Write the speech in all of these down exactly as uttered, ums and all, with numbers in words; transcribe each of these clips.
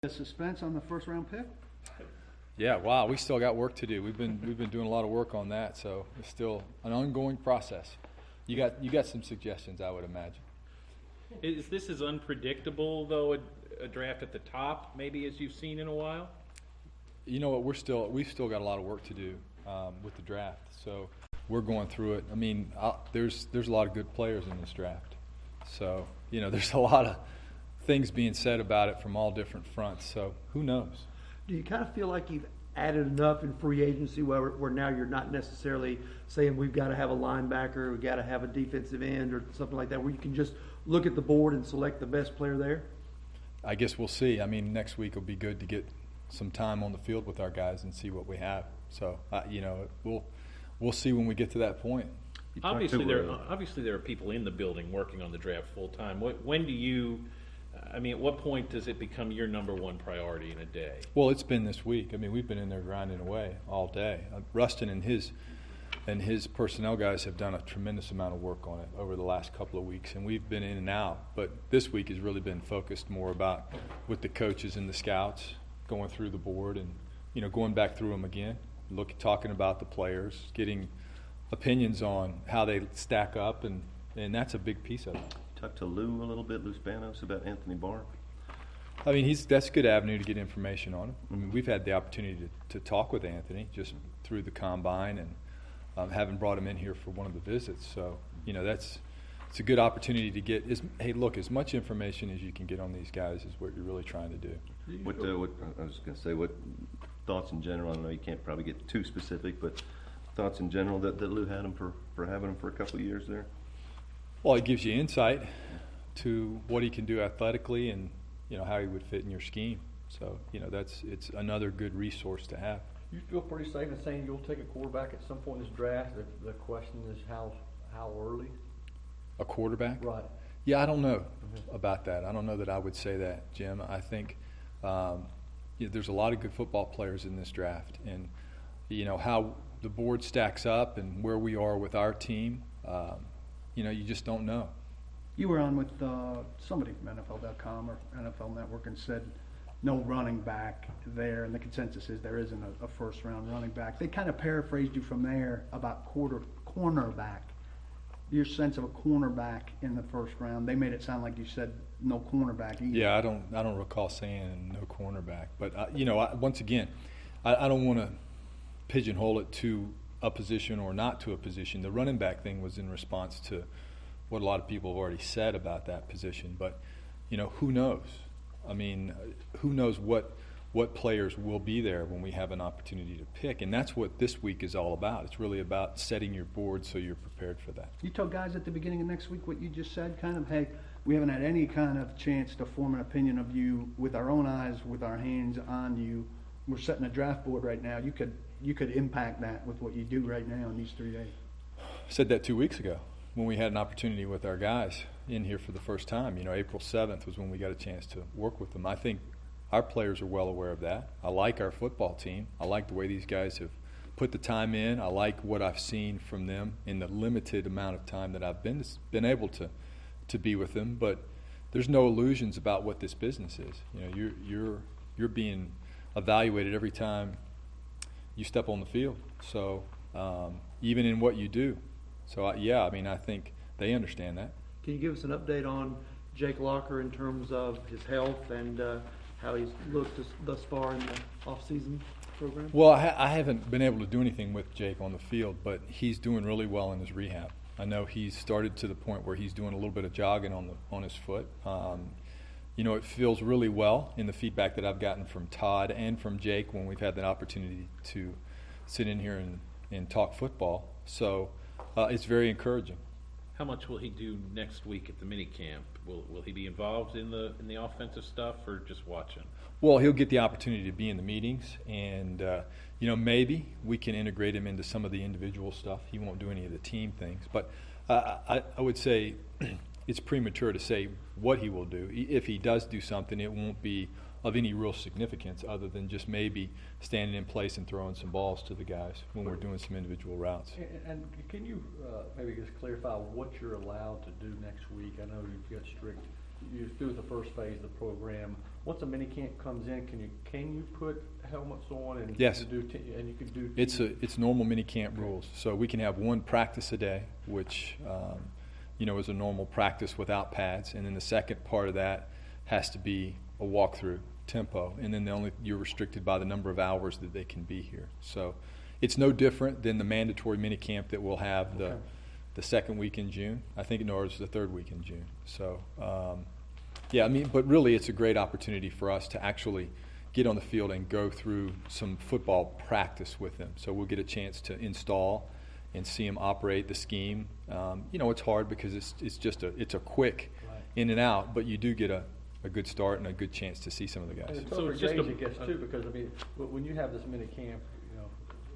The suspense on the first round pick? Yeah, wow, we still got work to do. We've been we've been doing a lot of work on that, so it's still an ongoing process. You got you got some suggestions, I would imagine. Is this as unpredictable though, a, a draft at the top, maybe as you've seen in a while? You know what? We're still we've still got a lot of work to do um, with the draft, so we're going through it. I mean, i there's there's a lot of good players in this draft, so you know there's a lot of things being said about it from all different fronts. So who knows? Do you kind of feel like you've added enough in free agency where, where now you're not necessarily saying we've got to have a linebacker, we've got to have a defensive end or something like that, where you can just look at the board and select the best player there? I guess we'll see. I mean, next week will be good to get some time on the field with our guys and see what we have. So, uh, you know, we'll we'll see when we get to that point. Obviously, there obviously there are people in the building working on the draft full time. When do you? I mean, at what point does it become your number one priority in a day? Well, it's been this week. I mean, we've been in there grinding away all day. Uh, Rustin and his and his personnel guys have done a tremendous amount of work on it over the last couple of weeks, and we've been in and out. But this week has really been focused more about with the coaches and the scouts going through the board and you know going back through them again, look talking about the players, getting opinions on how they stack up, and and that's a big piece of it. Talk to Lou a little bit, Lou Spanos, about Anthony Barr. I mean, he's that's a good avenue to get information on him. I mean, we've had the opportunity to, to talk with Anthony just through the combine and um, having brought him in here for one of the visits. So, you know, that's it's a good opportunity to get. As, hey, look, as much information as you can get on these guys is what you're really trying to do. What, uh, what I was going to say, what thoughts in general? I know you can't probably get too specific, but thoughts in general that, that Lou had him for, for having him for a couple of years there. Well, it gives you insight to what he can do athletically and, you know, how he would fit in your scheme. So, you know, that's it's another good resource to have. You feel pretty safe in saying you'll take a quarterback at some point in this draft? The, the question is how how early? A quarterback? Right. Yeah, I don't know mm-hmm. about that. I don't know that I would say that, Jim. I think um, you know, there's a lot of good football players in this draft. And, you know, how the board stacks up and where we are with our team, um, you know, you just don't know. You were on with uh, somebody from N F L dot com or N F L Network and said no running back there, and the consensus is there isn't a, a first-round running back. They kind of paraphrased you from there about quarter cornerback. Your sense of a cornerback in the first round. They made it sound like you said no cornerback either. Yeah, I don't. I don't recall saying no cornerback, but uh, you know, I, once again, I, I don't want to pigeonhole it to a position or not to a position. The running back thing was in response to what a lot of people have already said about that position. But, you know, who knows? I mean, who knows what what players will be there when we have an opportunity to pick. And that's what this week is all about. It's really about setting your board so you're prepared for that. You told guys at the beginning of next week what you just said, kind of, hey, we haven't had any kind of chance to form an opinion of you with our own eyes, with our hands on you. We're setting a draft board right now. You could you could impact that with what you do right now in these three days. I said that two weeks ago when we had an opportunity with our guys in here for the first time. You know, April seventh was when we got a chance to work with them. I think our players are well aware of that. I like our football team. I like the way these guys have put the time in. I like what I've seen from them in the limited amount of time that I've been been able to to be with them. But there's no illusions about what this business is. You know, you're you're you're being evaluated every time you step on the field. So um, even in what you do. So I, yeah, I mean, I think they understand that. Can you give us an update on Jake Locker in terms of his health and uh, how he's looked this, thus far in the off-season program? Well, I, ha- I haven't been able to do anything with Jake on the field, but he's doing really well in his rehab. I know he's started to the point where he's doing a little bit of jogging on the on his foot. Um, You know, it feels really well in the feedback that I've gotten from Todd and from Jake when we've had the opportunity to sit in here and, and talk football. So uh, it's very encouraging. How much will he do next week at the mini camp? Will will he be involved in the in the offensive stuff or just watching? Well, he'll get the opportunity to be in the meetings, and uh, you know, maybe we can integrate him into some of the individual stuff. He won't do any of the team things, but uh, I, I would say it's premature to say what he will do. If he does do something, it won't be of any real significance other than just maybe standing in place and throwing some balls to the guys when we're doing some individual routes. And, and can you uh, maybe just clarify what you're allowed to do next week? I know you've got strict, you're through the first phase of the program. once a mini camp comes in, can you, can you put helmets on and? Yes. and do t- And you can do. It's a it's normal mini camp rules. So we can have one practice a day, which um, you know is a normal practice without pads, and then the second part of that has to be a walkthrough tempo, and then the only you're restricted by the number of hours that they can be here. So it's no different than the mandatory mini camp that we'll have the Okay. the second week in June. I think no, it's the third week in June. So um, yeah, I mean, but really, it's a great opportunity for us to actually get on the field and go through some football practice with them. So we'll get a chance to install and see them operate the scheme. Um, you know, it's hard because it's it's just a it's a quick Right. in and out, but you do get a, a good start and a good chance to see some of the guys. And it's So tougher it's just gauge, a- I guess, too, because, I mean, wh- when you have this mini camp, you know,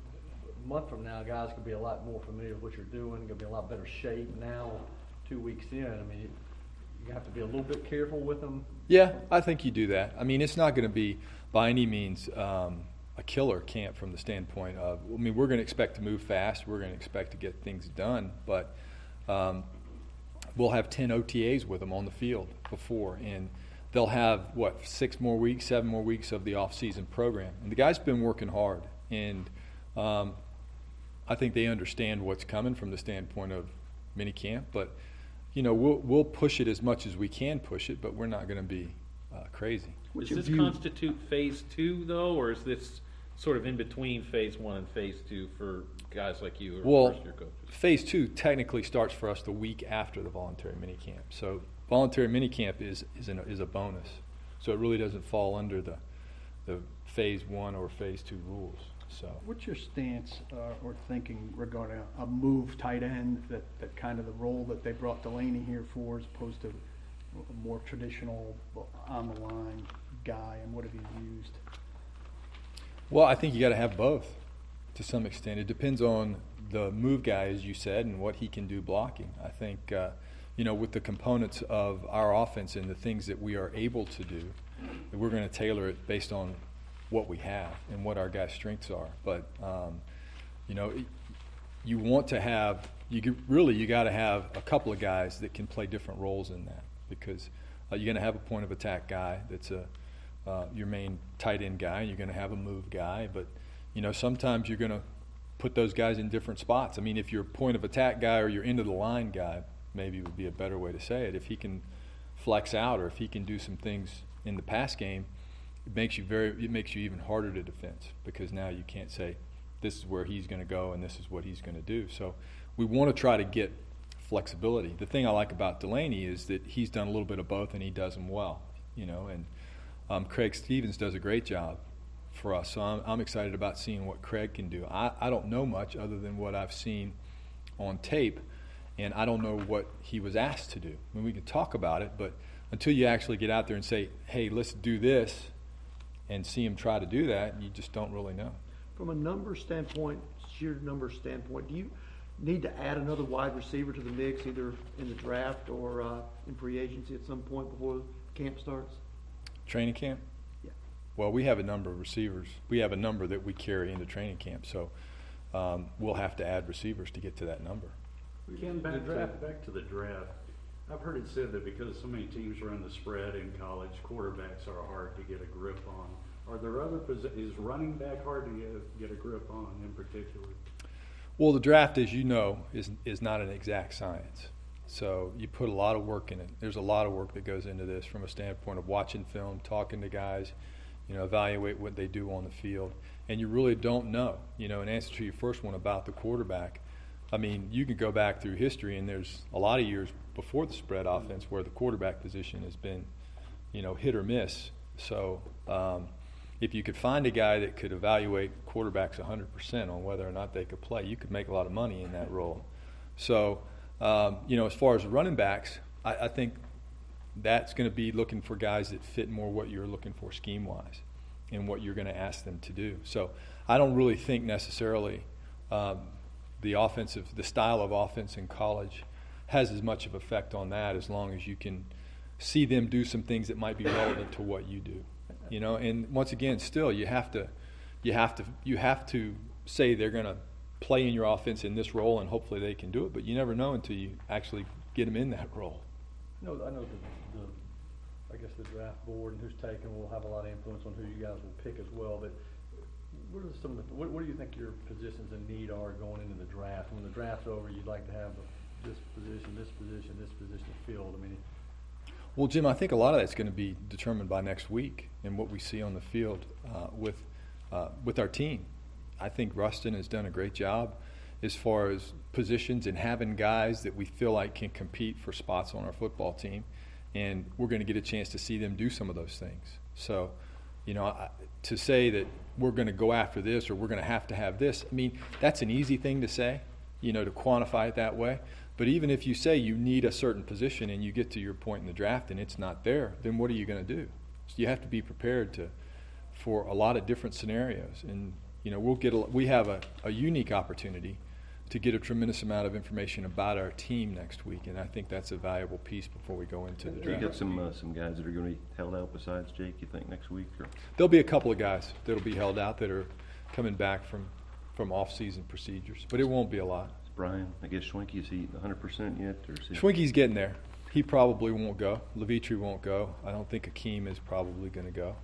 a month from now, guys could be a lot more familiar with what you're doing, gonna be a lot better shape now, two weeks in. I mean, you have to be a little bit careful with them. Yeah, I think you do that. I mean, it's not going to be by any means um, a killer camp from the standpoint of, I mean, we're going to expect to move fast. We're going to expect to get things done, but um, we'll have ten O T As with them on the field before, and they'll have, what, six more weeks, seven more weeks of the off-season program. And the guys been working hard, and um, I think they understand what's coming from the standpoint of mini camp, but you know, we'll we'll push it as much as we can push it, but we're not going to be uh, crazy. What's Does your this view- constitute phase two, though, or is this sort of in between phase one and phase two for guys like you who are Well, first-year coaches? phase two technically starts for us the week after the voluntary mini camp. So voluntary mini camp is is, an, is a bonus. So it really doesn't fall under the the phase one or phase two rules. So What's your stance uh, or thinking regarding a, a move tight end, that, that kind of the role that they brought Delaney here for, as opposed to a more traditional on the line guy, and what have you used? well, I think you got to have both to some extent. It depends on the move guy, as you said, and what he can do blocking. I think, uh, you know, with the components of our offense and the things that we are able to do, that we're going to tailor it based on what we have and what our guys' strengths are. But, um, you know, it, you want to have, you could- really, you got to have a couple of guys that can play different roles in that, because uh, you're going to have a point of attack guy that's a uh, your main tight end guy. You're going to have a move guy, but you know sometimes you're going to put those guys in different spots. I mean, if you're a point of attack guy or you're end of the line guy, maybe would be a better way to say it. If he can flex out, or if he can do some things in the pass game, it makes you very it makes you even harder to defend, because now you can't say this is where he's going to go and this is what he's going to do. So we want to try to get flexibility. The thing I like about Delaney is that he's done a little bit of both, and he does them well. You know, and um, Craig Stevens does a great job for us. So I'm, I'm excited about seeing what Craig can do. I, I don't know much other than what I've seen on tape, and I don't know what he was asked to do. I mean, we can talk about it, but until you actually get out there and say, hey, let's do this, and see him try to do that, you just don't really know. From a number standpoint, sheer number standpoint, do you need to add another wide receiver to the mix, either in the draft or uh, in free agency at some point before camp starts? Training camp? Yeah. Well, we have a number of receivers. We have a number that we carry into training camp, so um, we'll have to add receivers to get to that number. Ken, back The to, draft. back to the draft. I've heard it said that because so many teams run the spread in college, quarterbacks are hard to get a grip on. Are there other posi- is running back hard to get, get a grip on in particular? Well, the draft, as you know, is is not an exact science. So you put a lot of work in it. There's a lot of work that goes into this from a standpoint of watching film, talking to guys, you know, evaluate what they do on the field. And you really don't know. You know, in answer to your first one about the quarterback, I mean, you can go back through history, and there's a lot of years before the spread offense where the quarterback position has been, you know, hit or miss. So um, if you could find a guy that could evaluate quarterbacks one hundred percent on whether or not they could play, you could make a lot of money in that role. So, um, you know, as far as running backs, I, I think that's going to be looking for guys that fit more what you're looking for scheme-wise and what you're going to ask them to do. So I don't really think necessarily um, the offensive, the style of offense in college has as much of effect on that, as long as you can see them do some things that might be relevant to what you do. You know, and once again, still you have to, you have to, you have to say they're going to play in your offense in this role, and hopefully they can do it. But you never know until you actually get them in that role. No, I know the, the, I guess the draft board and who's taken will have a lot of influence on who you guys will pick as well, but what are some of the, what, what do you think your positions in need are going into the draft? When the draft's over, you'd like to have this position, this position, this position filled. I mean, Well, Jim, I think a lot of that's going to be determined by next week and what we see on the field uh, with uh, with our team. I think Rustin has done a great job as far as positions and having guys that we feel like can compete for spots on our football team, and we're going to get a chance to see them do some of those things. So, you know, I, to say that we're going to go after this or we're going to have to have this, I mean, that's an easy thing to say, you know, to quantify it that way. But even if you say you need a certain position and you get to your point in the draft and it's not there, then what are you going to do? So you have to be prepared to for a lot of different scenarios. And, you know, we'll get a, we have a, a unique opportunity to get a tremendous amount of information about our team next week, and I think that's a valuable piece before we go into the You draft. got some uh, some guys that are going to be held out besides Jake, you think, next week? Or? There'll be a couple of guys that'll be held out that are coming back from, from off-season procedures, but it won't be a lot. Brian, I guess Schwenke, is he one hundred percent yet? Or is he... Schwenke's getting there. He probably won't go. Levitri won't go. I don't think Akeem is probably going to go.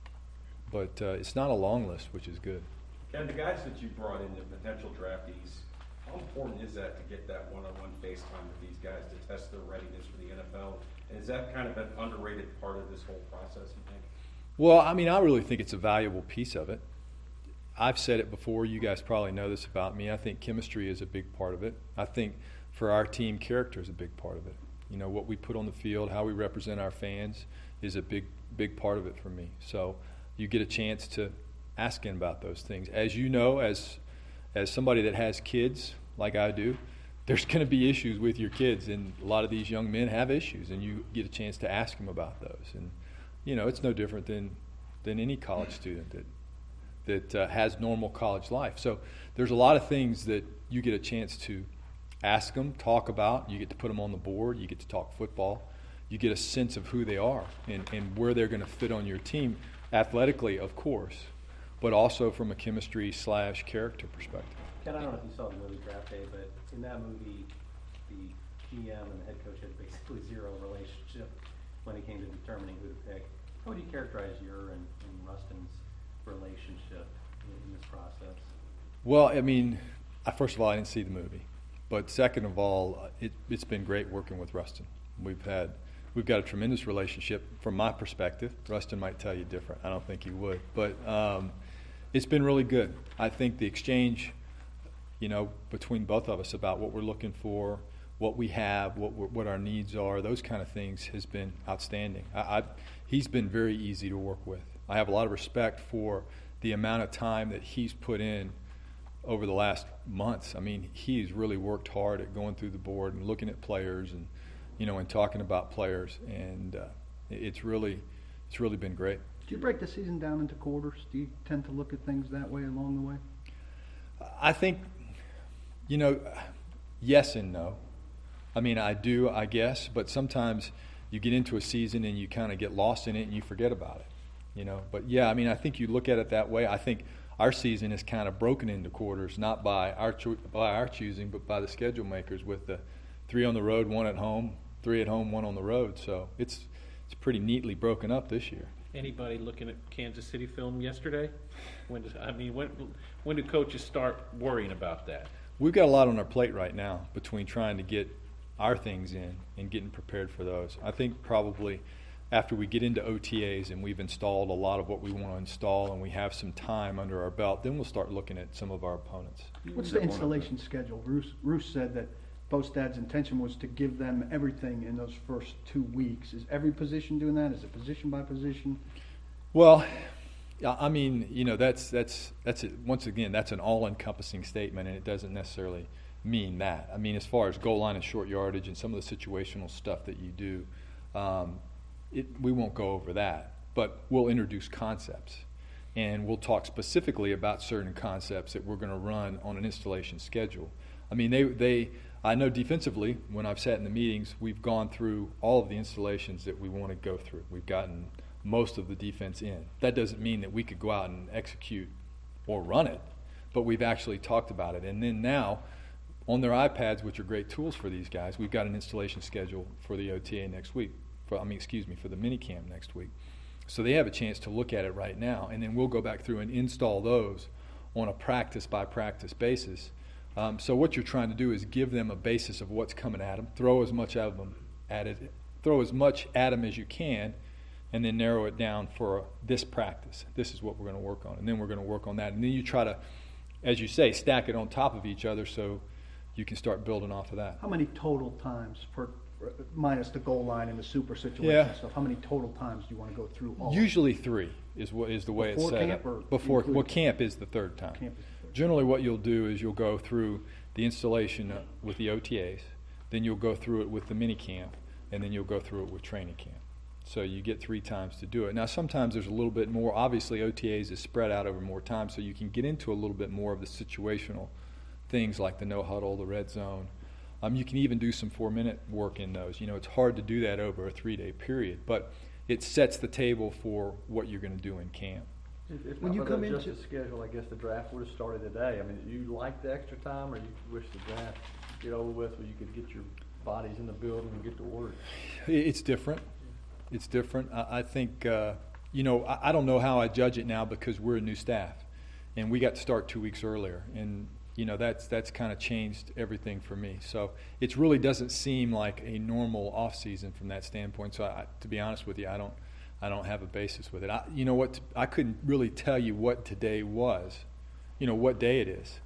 But uh, it's not a long list, which is good. Ken, the guys that you brought in, the potential draftees, how important is that to get that one-on-one face time with these guys to test their readiness for the N F L? And is that kind of an underrated part of this whole process, you think? Well, I mean, I really think it's a valuable piece of it. I've said it before. You guys probably know this about me. I think chemistry is a big part of it. I think for our team, character is a big part of it. You know, what we put on the field, how we represent our fans is a big, big part of it for me. So you get a chance to ask him about those things. As you know, as as somebody that has kids like I do, there's going to be issues with your kids, and a lot of these young men have issues, and you get a chance to ask them about those. And, you know, it's no different than, than any college student that that uh, has normal college life. So there's a lot of things that you get a chance to ask them, talk about. You get to put them on the board. You get to talk football. You get a sense of who they are and, and where they're going to fit on your team, athletically, of course, but also from a chemistry slash character perspective. Ken, I don't know if you saw the movie Draft Day, but in that movie, the G M and the head coach had basically zero relationship when it came to determining who to pick. How would you characterize your and, and Rustin's relationship in, in this process? Well, I mean, I, first of all, I didn't see the movie, but second of all, it, it's been great working with Rustin. We've had, we've got a tremendous relationship from my perspective. Rustin might tell you different. I don't think he would, but um, it's been really good. I think the exchange, you know, between both of us about what we're looking for, what we have, what we're, what our needs are, those kind of things has been outstanding. I, I, he's been very easy to work with. I have a lot of respect for the amount of time that he's put in over the last months. I mean, he's really worked hard at going through the board and looking at players and, you know, and talking about players, and uh, it's really, it's really been great. Do you break the season down into quarters? Do you tend to look at things that way along the way? I think, you know, yes and no. I mean, I do, I guess, but sometimes you get into a season and you kind of get lost in it and you forget about it, you know. But, yeah, I mean, I think you look at it that way. I think our season is kind of broken into quarters, not by our cho- by our choosing, but by the schedule makers with the three on the road, one at home, three at home, one on the road. So it's it's pretty neatly broken up this year. Anybody looking at Kansas City film yesterday? When does, I mean, when when do coaches start worrying about that? We've got a lot on our plate right now between trying to get our things in and getting prepared for those. I think probably after we get into O T As and we've installed a lot of what we want to install and we have some time under our belt, then we'll start looking at some of our opponents. What's the installation schedule? Bruce, Bruce said that Bostad's intention was to give them everything in those first two weeks. Is every position doing that? Is it position by position? Well, I mean, you know, that's that's that's it. Once again, that's an all-encompassing statement, and it doesn't necessarily mean that. I mean, as far as goal line and short yardage and some of the situational stuff that you do, um, it, we won't go over that. But we'll introduce concepts, and we'll talk specifically about certain concepts that we're going to run on an installation schedule. I mean, they they. I know defensively, when I've sat in the meetings, we've gone through all of the installations that we want to go through. We've gotten most of the defense in. That doesn't mean that we could go out and execute or run it, but we've actually talked about it. And then now, on their iPads, which are great tools for these guys, we've got an installation schedule for the O T A next week. For, I mean, excuse me, for the mini camp next week. So they have a chance to look at it right now, and then we'll go back through and install those on a practice by practice basis. Um, so what you're trying to do is give them a basis of what's coming at them, throw as much at them at it, throw as much at them as you can, and then narrow it down for this practice. This is what we're going to work on, and then we're going to work on that, and then you try to, as you say, stack it on top of each other so you can start building off of that. How many total times per, minus the goal line and the super situation Yeah. stuff, how many total times do you want to go through all? Usually three is what is the way Before it's set camp up. or Before including well, camp? camp is the third time. Camp is the third. Generally, what you'll do is you'll go through the installation uh, with the O T As, then you'll go through it with the mini camp, and then you'll go through it with training camp. So you get three times to do it. Now, sometimes there's a little bit more. Obviously, O T As is spread out over more time, so you can get into a little bit more of the situational things like the no huddle, the red zone. Um, you can even do some four-minute work in those. You know, it's hard to do that over a three-day period, but it sets the table for what you're going to do in camp. If, if When not you for come the into- adjusted schedule, I guess the draft would have started today. I mean, you like the extra time, or you wish the draft get over with, where you could get your bodies in the building and get to work? It's different. It's different. I, I think, uh, you know, I, I don't know how I judge it now because we're a new staff, and we got to start two weeks earlier, and you know that's that's kind of changed everything for me. So it really doesn't seem like a normal off season from that standpoint. So I, to be honest with you, I don't I don't have a basis with it. I, you know what? I couldn't really tell you what today was. You know what day it is.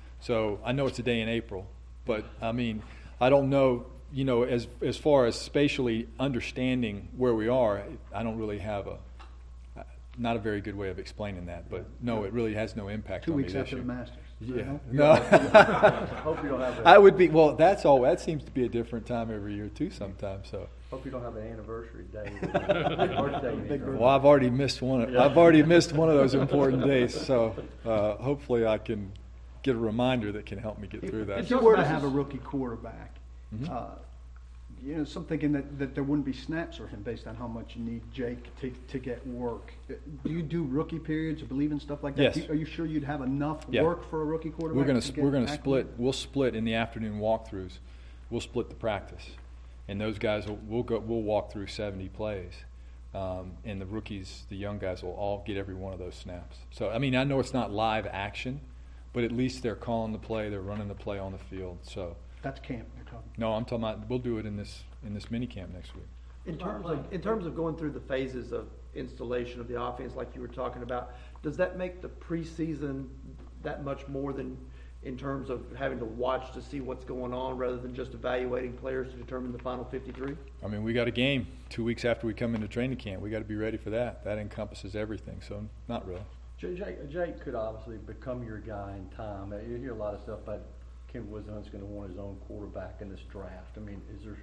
So I know it's a day in April, but I mean I don't know. You know, as as far as spatially understanding where we are, I don't really have a, not a very good way of explaining that. But no, it really has no impact Two on me weeks this after year. the Masters. Yeah, No? no. Hope you don't have a, I would be well. That's all. That seems to be a different time every year too. Sometimes. So. hope you don't have an anniversary day, birthday. you need to- Well, I've already missed one. I've already missed one of those important days. So uh, hopefully I can get a reminder that can help me get through that. If you were to have a rookie quarterback, Mhm. uh, you know, some thinking that, that there wouldn't be snaps for him based on how much you need Jake to, to get work. Do you do rookie periods or believe in stuff like that? Yes. Do you- Are you sure you'd have enough Yeah. work for a rookie quarterback? We're gonna to sp- get we're gonna acclimated? split. We'll split in the afternoon walkthroughs. We'll split the practice, and those guys will we'll go. We'll walk through seventy plays, um, and the rookies, the young guys, will all get every one of those snaps. So I mean, I know it's not live action, but at least they're calling the play. They're running the play on the field. So That's camp you're talking. no, I'm talking about. We'll do it in this in this mini camp next week. In terms of, in terms of going through the phases of installation of the offense, like you were talking about, does that make the preseason that much more than in terms of having to watch to see what's going on rather than just evaluating players to determine the final fifty-three? I mean, we got a game two weeks after we come into training camp. We got to be ready for that. That encompasses everything. So not really. Jake, Jake, Jake could obviously become your guy in time. Uh, You hear a lot of stuff about Ken Wisdom's going to want his own quarterback in this draft. I mean, is there?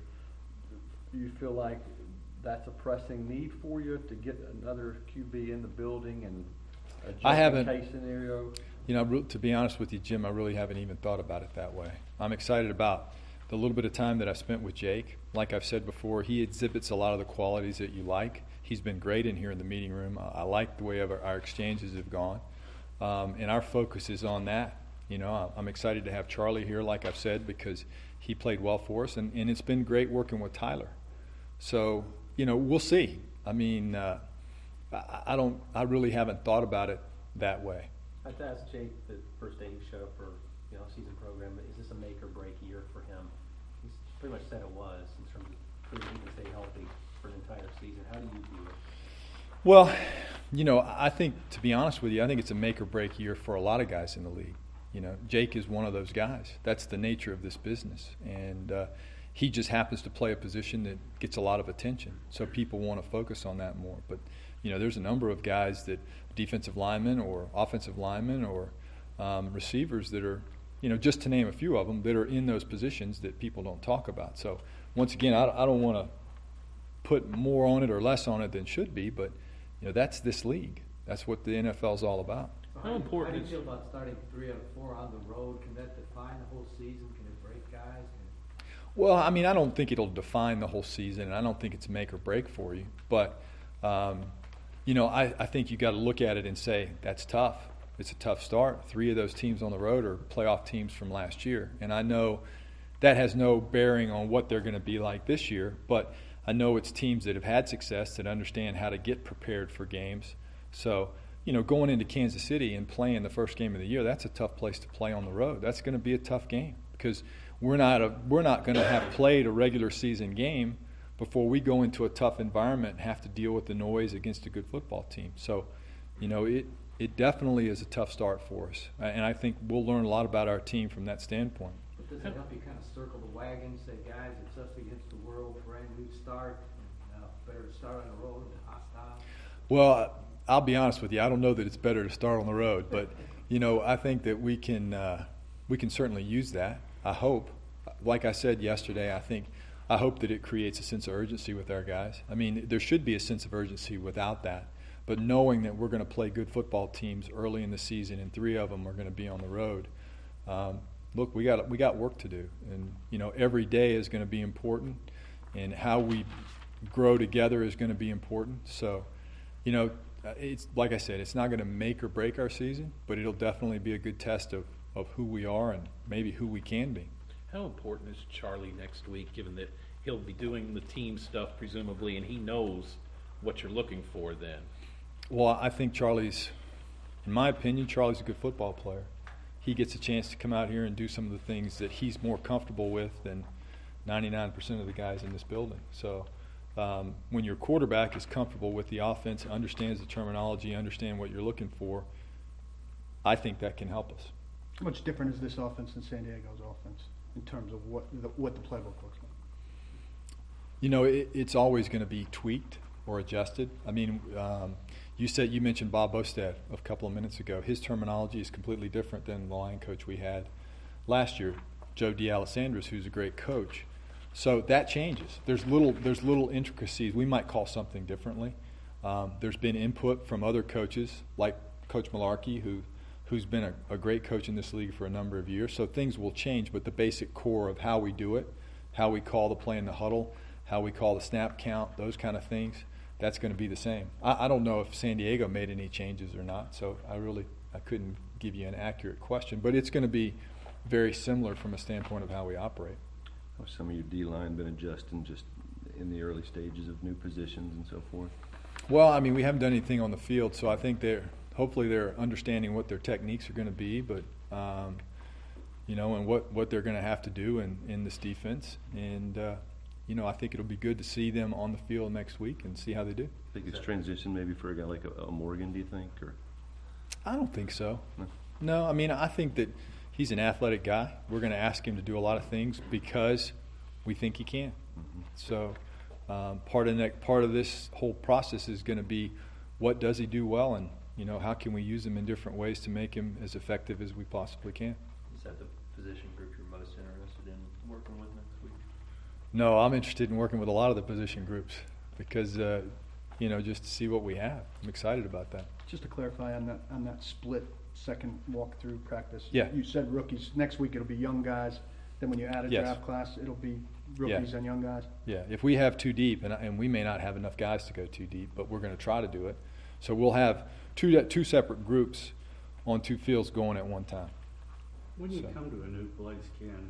Do you feel like that's a pressing need for you to get another Q B in the building and a I haven't- just-in-case scenario? You know, re- to be honest with you, Jim, I really haven't even thought about it that way. I'm excited about the little bit of time that I spent with Jake. Like I've said before, he exhibits a lot of the qualities that you like. He's been great in here in the meeting room. I, I like the way our, our exchanges have gone, um, and our focus is on that. You know, I- I'm excited to have Charlie here, like I've said, because he played well for us, and, and it's been great working with Tyler. So, you know, we'll see. I mean, uh, I, I don't. I really haven't thought about it that way. I had to ask Jake the first day he showed up for, you know, season program, is this a make or break year for him? He's pretty much said it was in terms of proving he can stay healthy for an entire season. How do you view it? Well, you know, I think, to be honest with you, I think it's a make or break year for a lot of guys in the league. You know, Jake is one of those guys. That's the nature of this business. And uh, he just happens to play a position that gets a lot of attention. So people want to focus on that more. But, you know, there's a number of guys that, defensive linemen or offensive linemen or um, receivers that are, you know, just to name a few of them, that are in those positions that people don't talk about. So, once again, I, I don't want to put more on it or less on it than should be, but, you know, that's this league. That's what the N F L is all about. How important How do is you feel about starting three out of four on the road? Can that define the whole season? Can it break guys? Can Well, I mean, I don't think it'll define the whole season, and I don't think it's make or break for you. But, um, you know, I, I think you got to look at it and say, that's tough. It's a tough start. Three of those teams on the road are playoff teams from last year. And I know that has no bearing on what they're going to be like this year. But I know it's teams that have had success that understand how to get prepared for games. So, you know, going into Kansas City and playing the first game of the year, that's a tough place to play on the road. That's going to be a tough game because we're not a, we're not going to have played a regular season game before we go into a tough environment and have to deal with the noise against a good football team. So, you know, it it definitely is a tough start for us, and I think we'll learn a lot about our team from that standpoint. But does it help you kind of circle the wagon, say, guys, it's us against the world, brand new start, and, uh, better to start on the road than hostile? Well, I'll be honest with you. I don't know that it's better to start on the road, but you know, I think that we can uh, we can certainly use that. I hope, like I said yesterday, I think I hope that it creates a sense of urgency with our guys. I mean, there should be a sense of urgency without that. But knowing that we're going to play good football teams early in the season, and three of them are going to be on the road. Um, look, we got we got work to do, and you know, every day is going to be important, and how we grow together is going to be important. So, you know, it's like I said, it's not going to make or break our season, but it'll definitely be a good test of, of who we are and maybe who we can be. How important is Charlie next week, given that he'll be doing the team stuff presumably, and he knows what you're looking for then? Well, I think Charlie's, in my opinion, Charlie's a good football player. He gets a chance to come out here and do some of the things that he's more comfortable with than ninety-nine percent of the guys in this building. So um, when your quarterback is comfortable with the offense, understands the terminology, understands what you're looking for, I think that can help us. How much different is this offense than San Diego's offense in terms of what the, what the playbook looks like? You know, it, it's always going to be tweaked or adjusted. I mean, um, you said you mentioned Bob Bostad a couple of minutes ago. His terminology is completely different than the line coach we had last year, Joe D'Alessandris, who's a great coach. So that changes. There's little there's little intricacies. We might call something differently. Um, there's been input from other coaches, like Coach Malarkey, who who's been a, a great coach in this league for a number of years. So things will change, but the basic core of how we do it, how we call the play in the huddle, how we call the snap count, those kind of things, that's going to be the same. I, I don't know if San Diego made any changes or not, so I really I couldn't give you an accurate question, but it's going to be very similar from a standpoint of how we operate. How some of your D-line been adjusting just in the early stages of new positions and so forth? Well, I mean, we haven't done anything on the field, so I think they're hopefully they're understanding what their techniques are going to be, but um, you know, and what, what they're going to have to do in, in this defense. And uh, you know, I think it'll be good to see them on the field next week and see how they do. Biggest transition maybe for a guy like a, a Morgan, do you think? Or I don't think so. No. No, I mean, I think that he's an athletic guy. We're going to ask him to do a lot of things because we think he can. Mm-hmm. So um, part of that, part of this whole process is going to be what does he do well, and you know, how can we use him in different ways to make him as effective as we possibly can. Is that the position group you're most interested in working with next week? No, I'm interested in working with a lot of the position groups because, uh, you know, just to see what we have. I'm excited about that. Just to clarify on that on that split second walkthrough practice. Yeah. You said rookies. Next week it'll be young guys. Then when you add a Yes. draft class, it'll be rookies Yeah. and young guys. Yeah, if we have too deep, and, and we may not have enough guys to go too deep, but we're going to try to do it. So we'll have two two separate groups on two fields going at one time. When you So. come to a new place, Ken,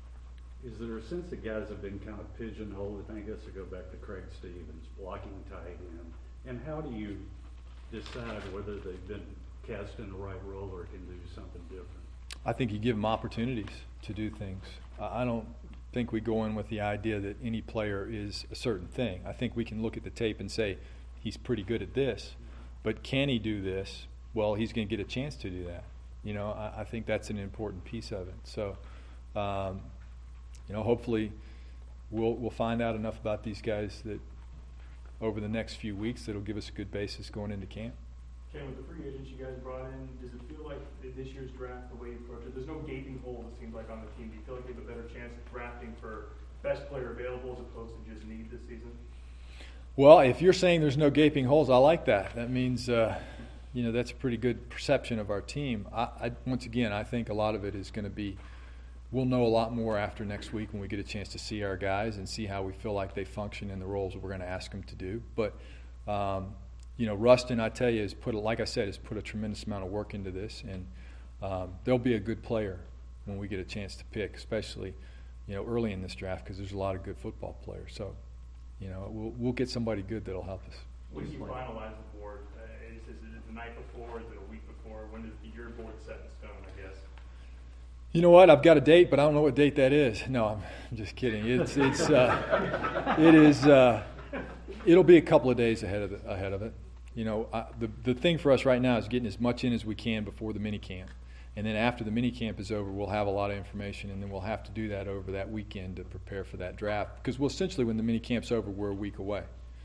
is there a sense that guys have been kind of pigeonholed? I think I guess to go back to Craig Stevens, blocking tight end. And how do you decide whether they've been cast in the right role or can do something different? I think you give them opportunities to do things. I I don't think we go in with the idea that any player is a certain thing. I think we can look at the tape and say, he's pretty good at this, but can he do this? Well, he's going to get a chance to do that. You know, I, I think that's an important piece of it. So, um, you know, hopefully we'll we'll find out enough about these guys that over the next few weeks that'll give us a good basis going into camp. Ken, with the free agents you guys brought in, does it feel like this year's draft, the way you approach it, there's no gaping hole, it seems like, on the team? Do you feel like you have a better chance of drafting for best player available as opposed to just need this season? Well, if you're saying there's no gaping holes, I like that. That means, uh, you know, that's a pretty good perception of our team. I, I, once again, I think a lot of it is going to be, we'll know a lot more after next week when we get a chance to see our guys and see how we feel like they function in the roles that we're going to ask them to do. But, um, you know, Rustin, I tell you, has put, like I said, has put a tremendous amount of work into this, and um, they'll be a good player when we get a chance to pick, especially, you know, early in this draft because there's a lot of good football players. So you know, we'll we'll get somebody good that'll help us. When do you finalize the board? Uh, is, is it the night before? Is it a week before? When is your board set in stone, I guess? You know what? I've got a date, but I don't know what date that is. No, I'm, I'm just kidding. It's it's uh, it is uh, it'll be a couple of days ahead of it, ahead of it. You know, I, the the thing for us right now is getting as much in as we can before the mini camp, and then after the mini camp is over, we'll have a lot of information, and then we'll have to do that over that weekend to prepare for that draft. Because we'll essentially, when the mini camp's over, we're a week away,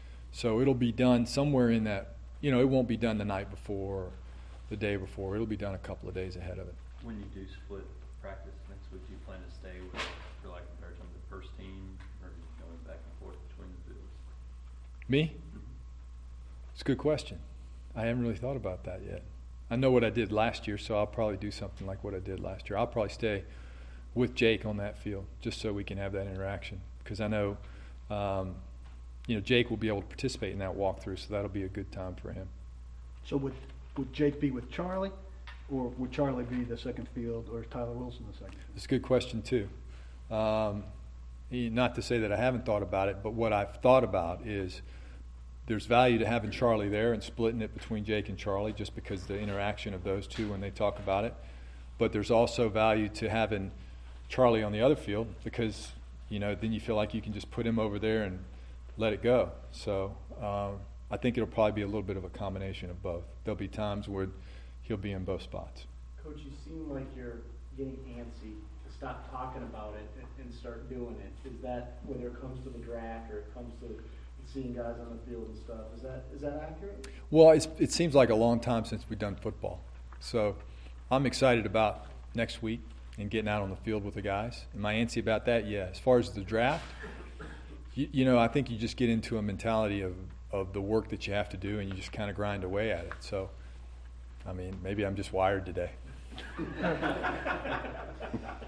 so it'll be done somewhere in that. You know, it won't be done the night before, or the day before. It'll be done a couple of days ahead of it. When you do split practice next week, do you plan to stay with, for like compared to the first team, or are you going back and forth between the fields? Me? It's a good question. I haven't really thought about that yet. I know what I did last year, so I'll probably do something like what I did last year. I'll probably stay with Jake on that field just so we can have that interaction, because I know, um, you know, Jake will be able to participate in that walkthrough, so that'll be a good time for him. So would, would Jake be with Charlie, or would Charlie be the second field, or is Tyler Wilson the second? It's a good question, too. Um, not to say that I haven't thought about it, but what I've thought about is there's value to having Charlie there and splitting it between Jake and Charlie, just because the interaction of those two when they talk about it. But there's also value to having Charlie on the other field, because, you know, then you feel like you can just put him over there and let it go. So um, I think it'll probably be a little bit of a combination of both. There'll be times where he'll be in both spots. Coach, you seem like you're getting antsy to stop talking about it and, and start doing it. Is that whether it comes to the draft or it comes to seeing guys on the field and stuff? Is that is that accurate? Well, it's, it seems like a long time since we've done football. So I'm excited about next week and getting out on the field with the guys. Am I antsy about that? Yeah. As far as the draft, you, you know, I think you just get into a mentality of, of the work that you have to do, and you just kind of grind away at it. So, I mean, maybe I'm just wired today.